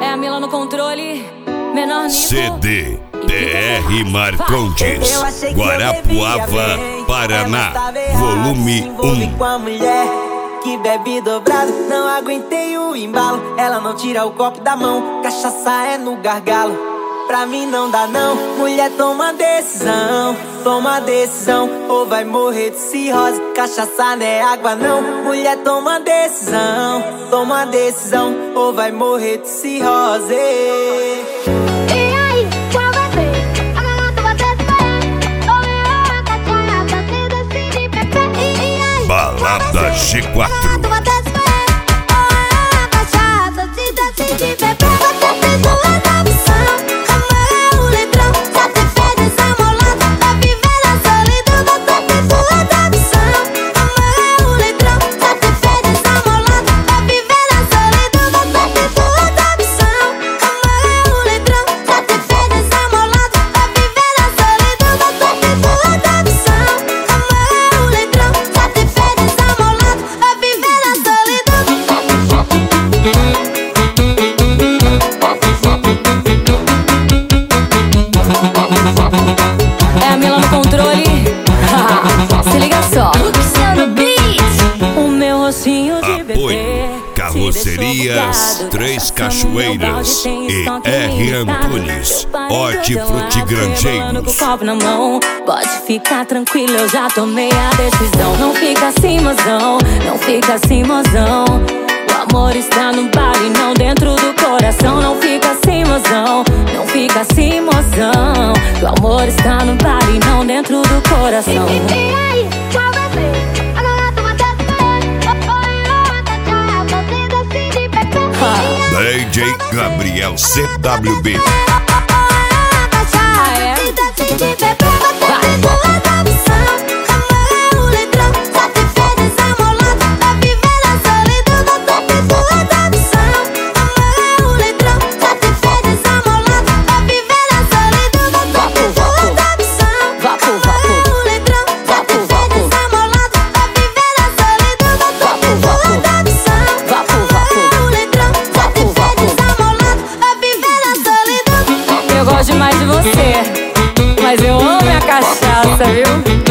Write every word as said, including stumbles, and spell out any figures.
É a Mila no controle, menor nível. C D T R Marcondes, Guarapuava, Paraná, volume um. Com a mulher que bebe dobrado, não aguentei o embalo. Ela não tira o copo da mão, cachaça é no gargalo. Pra mim não dá não, mulher toma decisão, toma decisão, ou vai morrer de cirrose. Cachaça não é água não, mulher toma decisão, toma decisão, ou vai morrer de cirrose. Balada G quatro. É a Mila no controle. Se liga só, Luciano Beat. O meu rostinho de bebê. Apoio Carrocerias Três Cachoeiras e R Antunes, Hortifruti Grangeiros. Copo na mão, pode ficar tranquilo, eu já tomei a decisão. Não fica assim, mozão, não fica assim, mozão. O amor está no bar e não dentro do coração. Não fica assim, mozão, não fica assim, mozão. O amor está no bar e não dentro do coração. D J Gabriel C W B. Eu gosto demais de você, mas eu amo a cachaça, viu?